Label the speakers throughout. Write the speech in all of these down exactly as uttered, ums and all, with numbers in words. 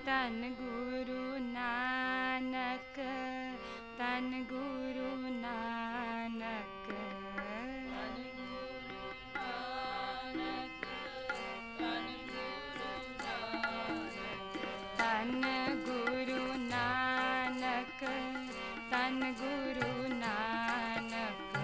Speaker 1: ਧੰਨ ਗੁਰੂ ਨਾਨਕ, ਧੰਨ ਗੁਰੂ ਨਾਨਕ, ਧੰਨ ਗੁਰੂ ਨਾਨਕ, ਧੰਨ ਗੁਰੂ ਨਾਨਕ,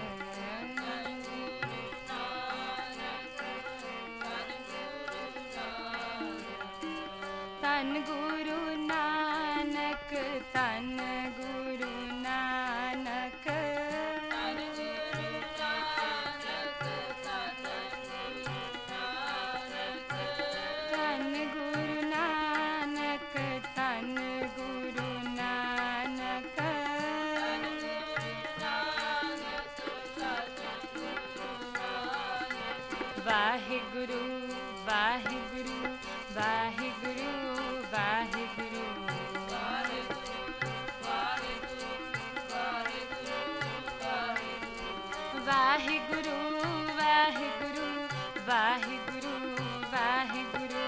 Speaker 1: ਧੰਨ ਗੁਰੂ ਨਾਨਕ, ਧੰਨ ਗੁਰੂ ਨਾਨਕ, ਧੰਨ ਗੁਰੂ ਨਾਨਕ, ਧੰਨ ਗੁਰੂ ਨਾਨਕ, ਵਾਹਿਗੁਰੂ ਵਾਹਿਗੁਰੂ ਵਾਹਿਗੁਰੂ ਵਾਹਿਗੁਰੂ, ਵਾਹਿਗੁਰੂ ਵਾਹਿਗੁਰੂ ਵਾਹਿਗੁਰੂ ਵਾਹਿਗੁਰੂ,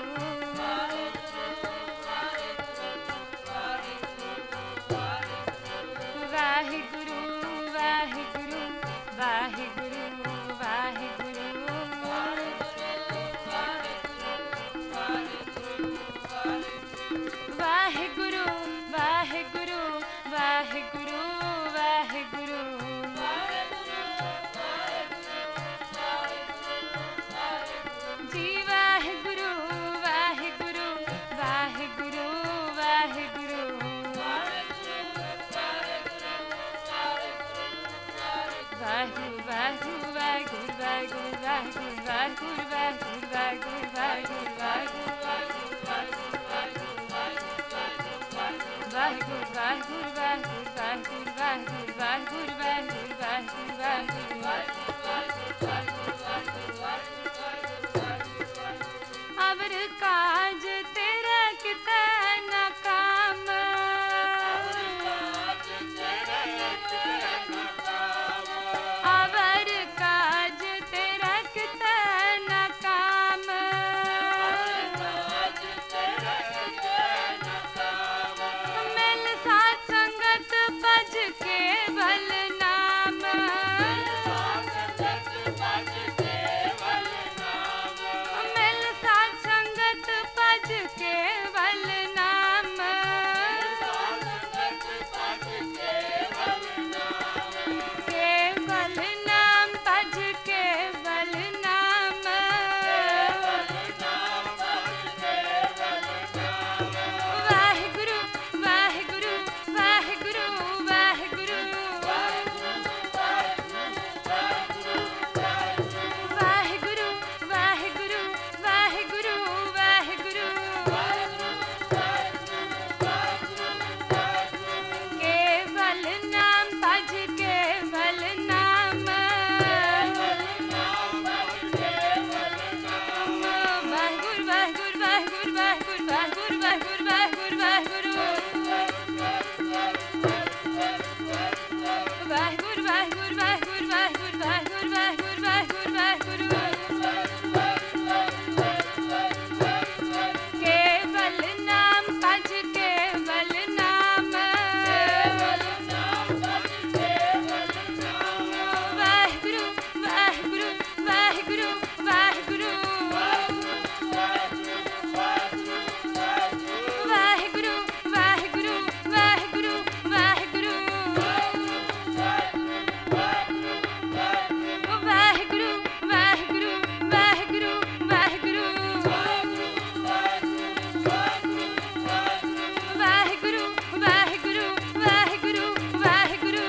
Speaker 1: ਵਾਹਿਗੁਰੂ ਵਾਹਿਗੁਰੂ ਵਾਹਿਗੁਰੂ ਵਾਹਿਗੁਰੂ, ਵਾਹਿਗੁਰੂ ਵਾਹਿਗੁਰੂ ਵਾਹਿਗੁਰੂ ਵਾਹਿਗੁਰੂ, ਜੀ ਵਾਹਿਗੁਰੂ ਵਾਹਿਗੁਰੂ ਵਾਹਿਗੁਰੂ ਵਾਹਿਗੁਰੂ, ਵਾਹਿਗੁਰੂ ਵਾਹਿਗੁਰੂ ਵਾਹਿਗੁਰੂ ਵਾਹਿਗੁਰੂ ਵਾਹਿਗੁਰੂ ਵਾਹਿਗੁਰੂ ਵਾਹਿਗੁਰੂ ਵਾਹਿਗੁਰੂ ਵਾਹਿਗੁਰੂ ਵਾਹਿਗੁਰੂ, ਵਾਹਿਗੁਰੂ ਵਾਹਿਗੁਰੂ ਵਾਹਿਗੁਰੂ ਵਾਹਿਗੁਰੂ ਵਾਹਿਗੁਰੂ ਵਾਹਿਗੁਰੂ ਵਾਹਿਗੁਰੂ ਵਾਹਿਗੁਰੂ ਵਾਹਿਗੁਰੂ, ਅਵਰ ਕਾਜ ਤੇਰਾ ਕਿਤੇ ਨਾ ਕਾਮ, ਅਵਰ ਕਾਜ ਤੇਰਾ ਕਿਤੇ ਨਾ ਕਾਮ, ਮਿਲ ਸਾਧ ਸੰਗਤ ਭਜ ਕੇਵਲ ਨਾਮ, ਮਿਲ ਸਾਧ ਸੰਗਤ ਭਜ ਕੇਵਲ ਨਾਮ, ਕੇਵਲ ਨਾਮ ਭਜ ਕੇਵਲ ਨਾਮ, ਵਾਹਿਗੁਰੂ ਵਾਹਿਗੁਰੂ ਵਾਹਿਗੁਰੂ ਵਾਹਿਗੁਰੂ, ਵਾਹਿਗੁਰੂ ਵਾਹਿਗੁਰੂ ਵਾਹਿਗੁਰੂ ਵਾਹਿਗੁਰੂ, ਕੇਵਲ ਨਾਮ ਭਜ ਕੇਵਲ ਨਾਮ, ਵਾਹਿਗੁਰੂ ਵਾਹਿਗੁਰੂ ਵਾਹਿਗੁਰੂ ਵਾਹਿਗੁਰੂ ਵਾਹਿਗੁਰੂ ਵਾਹਿਗੁਰੂ ਵਾਹਿਗੁਰੂ ਵਾਹਿਗੁਰੂ, ਵਾਹਿਗੁਰੂ ਵਾਹਿਗੁਰੂ ਵਾਹਿਗੁਰੂ ਵਾਹਿਗੁਰੂ ਵਾਹਿਗੁਰੂ ਵਾਹਿਗੁਰੂ ਵਾਹਿਗੁਰੂ ਵਾਹਿਗੁਰੂ, ਕੇਵਲ ਨਾਮ ਭਜ ਕੇਵਲ ਨਾਮ, ਵਾਹਿਗੁਰੂ ਵਾਹਿਗੁਰੂ ਵਾਹਿਗੁਰੂ ਵਾਹਿਗੁਰੂ, ਵਾਹਿਗੁਰੂ ਵਾਹਿਗੁਰੂ ਵਾਹਿਗੁਰੂ ਵਾਹਿਗੁਰੂ, ਵਾਹਿਗੁਰੂ ਵਾਹਿਗੁਰੂ ਵਾਹਿਗੁਰੂ ਵਾਹਿਗੁਰੂ, ਵਾਹਿਗੁਰੂ ਵਾਹਿਗੁਰੂ ਵਾਹਿਗੁਰੂ ਵਾਹਿਗੁਰੂ,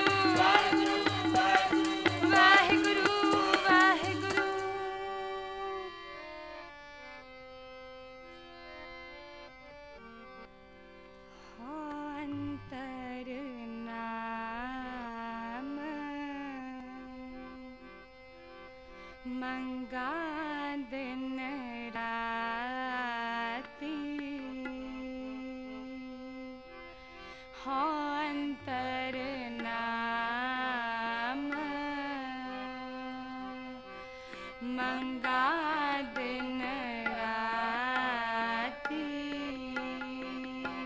Speaker 1: ਵਾਹਿਗੁਰੂ ਵਾਹਿਗੁਰੂ। ਹੋ ਅੰਤਰ ਨਾਮ ਮੰਗਾ ਦਿਨ ਰਾਤੀ, ਹੋ ਅੰਤਰ ਨਾਮ ਮੰਗਾ ਦਿਨ ਰਾਤੀ,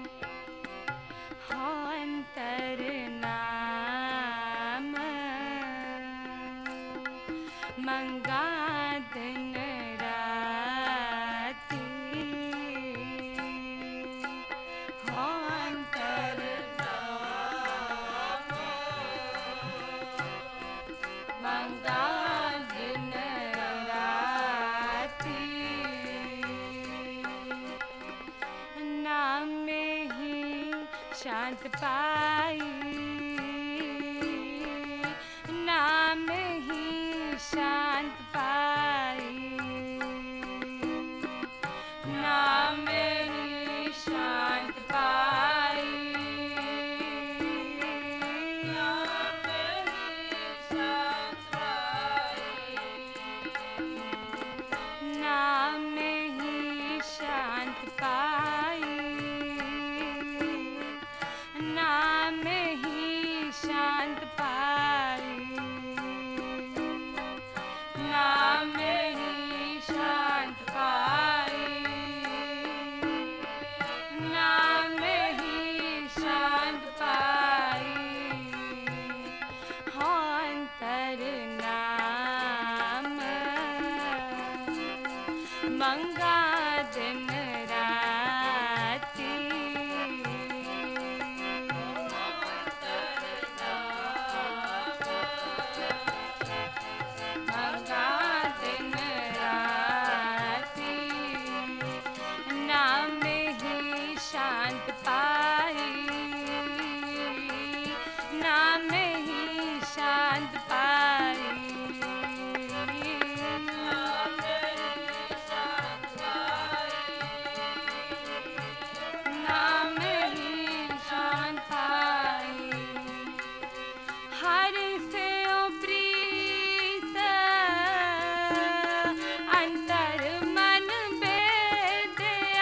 Speaker 1: शांत पाई, नाम ही शांत पाई, नाम ही शांत पाई, नाम ही शांत पाई, नाम ही शांत पाई, नाम ही शांत पाई, नाम ही शांत पाई, नाम ही शांत पाई, हो अंतर नाम मंगा दिन राती, मंगा दिन राती, नाम ही शांत पाई, नाम ही शांत पाई, नाम ही शांत पाई, नाम ही शांत पाई, हर से प्रीत अंतर मन बेदया,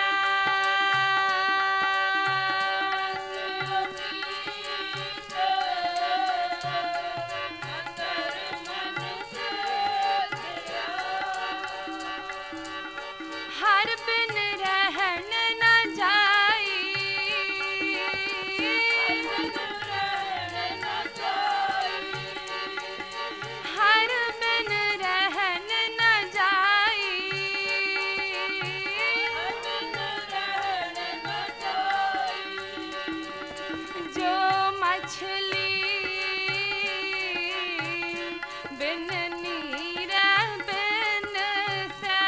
Speaker 1: हर बिन रहन न जाई, हर बिन रहन न जाई, जो मछली बिन नीर बिन से,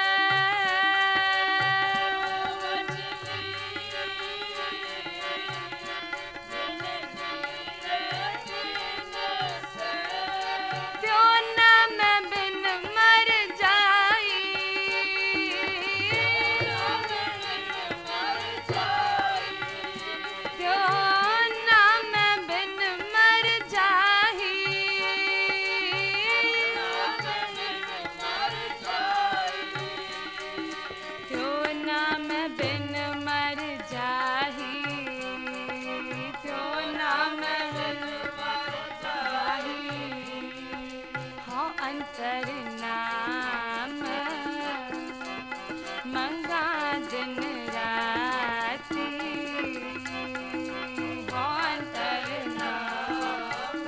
Speaker 1: त्यो नाम बिन मर जाई, त्यो नाम बिन मर जाई, त्यो नाम बिन मर जाही, त्यो नाम बिन मर जाही, हो अंतर नाम मंगा दिन राती, हो अंतर नाम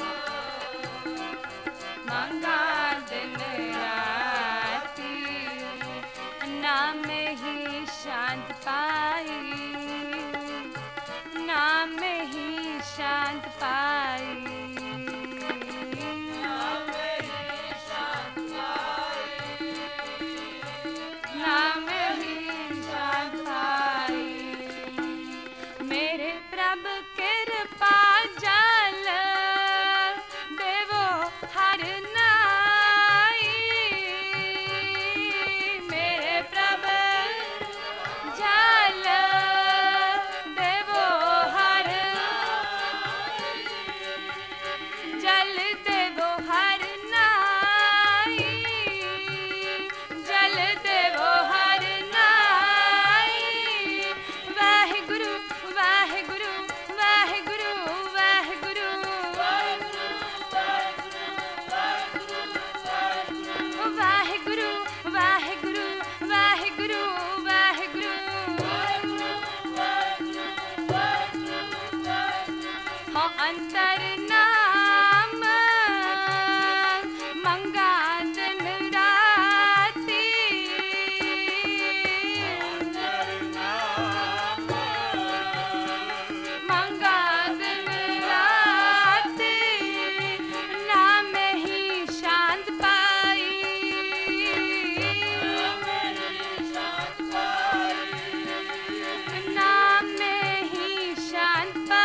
Speaker 1: मंगा दिन राती, नाम ही शांत पाई, नाम ही शांत पाई, नाम ही शांत पाई, नाम ही शांत पाई, मेरे प्रभु कृपा जल देवो हर नाई, मेरे प्रभु जल देवो हर, जल देवो हर नाई, जल देवो हर नाई, वाहिगुरु वाहिगुरु वाहिगुरु वाहिगुरु, वाहिगुरु वाहिगुरु वाहिगुरु वाहिगुरु, हो अंतर नाम मंगा दिन राती, मंगा दिन राती, नाम ही शांत पाई, नाम ही शांत पाई,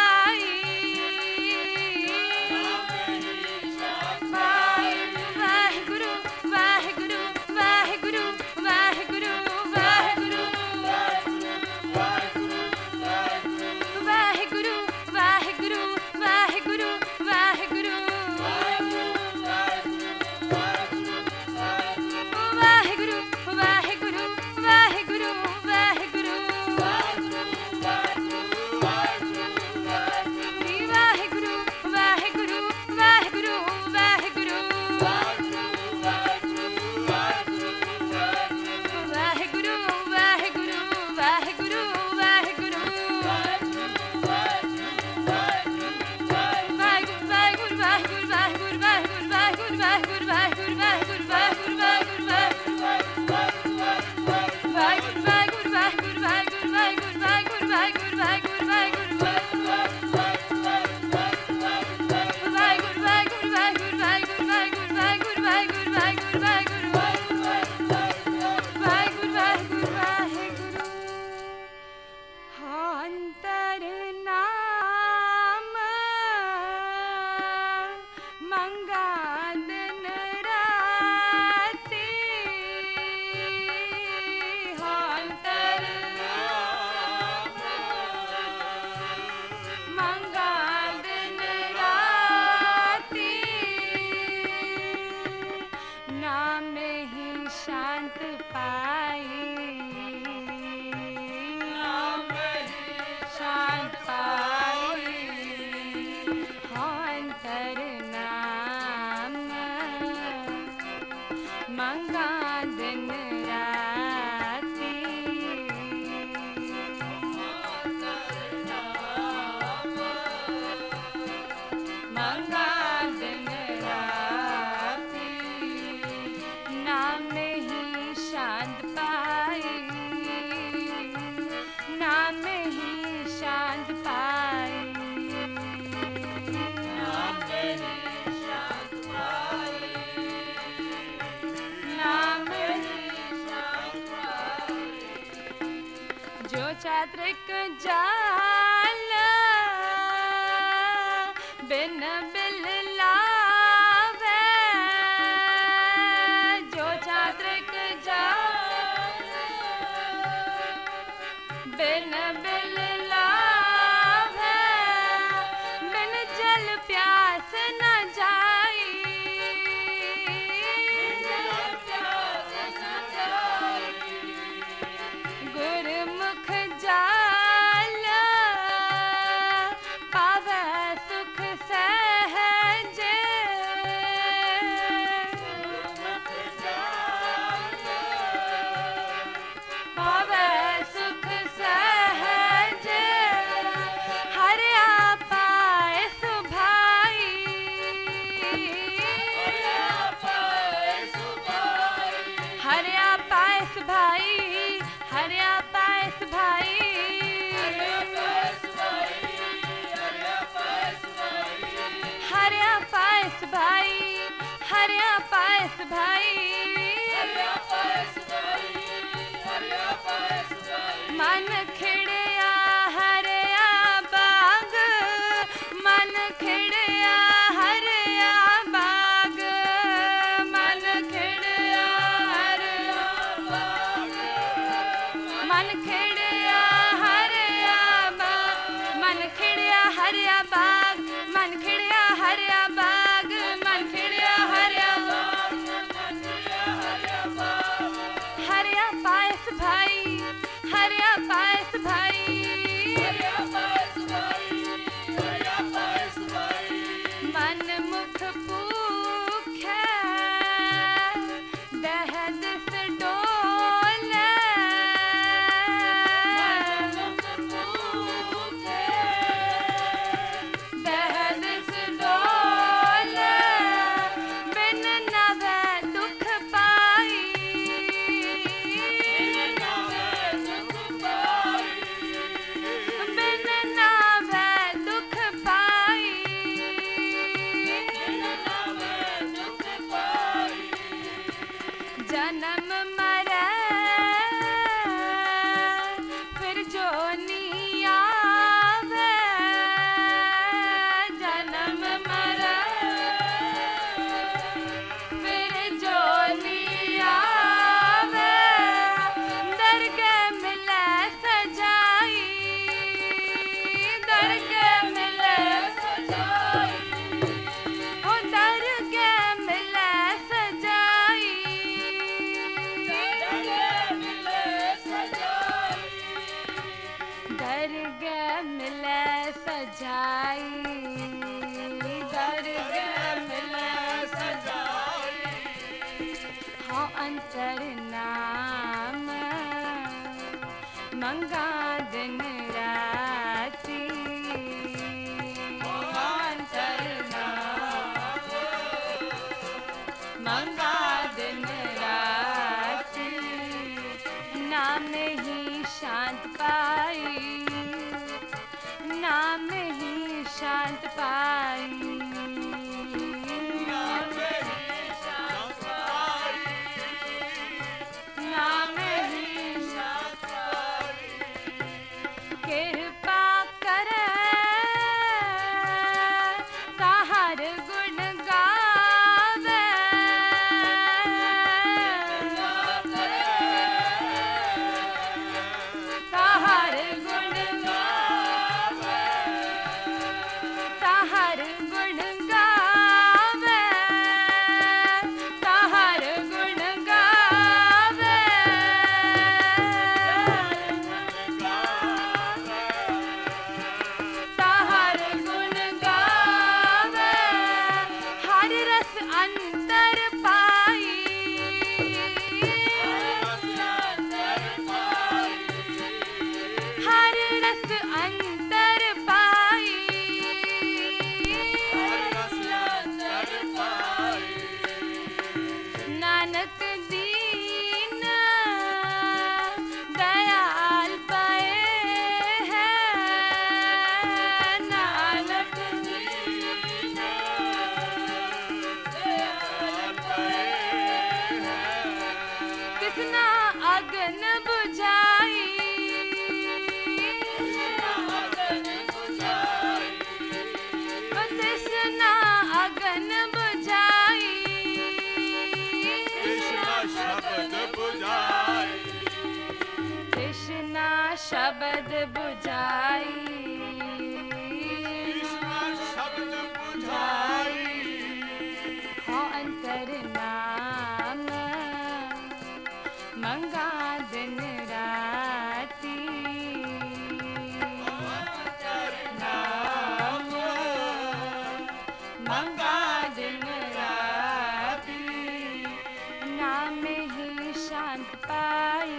Speaker 1: शांत पाई,
Speaker 2: नाम नहीं शांत पाई,
Speaker 1: नाम
Speaker 2: नहीं शांत पाई।
Speaker 1: जो चात्रिक जाल बिन बिल लावे, जो चात्रिक जाल बिन बिल लावे, बिन जल प्यास न जाई, गुरमुख जाल पावै सुख सहज, पावै सुख सहज, हरिया पाए सुभाई, हरिया पाए सुभाई, हरिया पाए सुभाई, हरिया पाए सुभाई, हरिया पाए सुभाई, मन खिड़या हरिया बाग, मन खिड़या हरिया बाग, मन खिड़या हरिया बाग, मन खिड़या हरिया बाग, मन खिड़या हरिया बाग, मन खिड़या हरिया बाग, मन खिड़या हरिया बाग, हरिया पायस भाई, हरिया पायस भाई, मन मुख पूखे दहद से डोले, दहद से डोले, बिन नवे दुख पाई, बिन नवे दुख पाई, जन्म मरे फिर जो नी आवे, जन्म मरे फिर जो नी आवे, दरगे मिले सजाई, दरगे मिले सजाई, ओ दरगे मिले सजाई, दरगे मिले सजाई, दरगे मिले सजाई, हाँ अंतर नाम मंगा दिन राती, अंतर नाम मंगा दिन राती, नाम ही शांत पाई, नाम ही शांत पाई, नाम ही कृपा करे ताहर गुण गावे, ताहर गुण गावे, ताहर गुण गावे, ताहर गुण गावे, ताहर गुण गावे, हर रस अंतर पाई, हर रस अंतर पाई, नानक दीन दयाल पाए हैं, शब्द बुझाई
Speaker 2: कृष्ण शब्द बुझाई
Speaker 1: हो अंतर नाम मंगा दिन राती
Speaker 2: नाम
Speaker 1: मंगा दिन राती नाम ही शांत पाई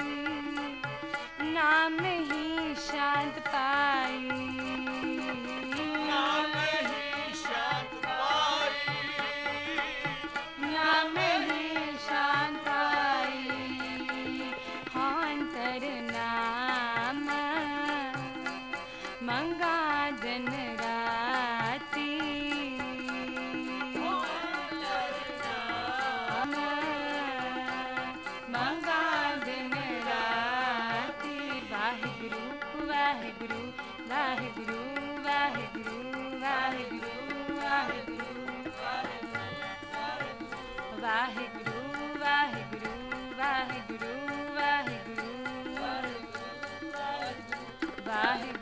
Speaker 1: नाम ही शांत पाई
Speaker 2: नाम ही शांत पाई
Speaker 1: नाम ही शांत पाई हांतर नाम मंगा दिन राती नाम मंगा दिन राती वाहिगुरु वाहिगुरु वाहिगुरु वाहिगुरु वाहिगुरु वाहिगुरु वाहिगुरु वाहिगुरु वाहिगुरु वाहिगुरु वाहिगुरु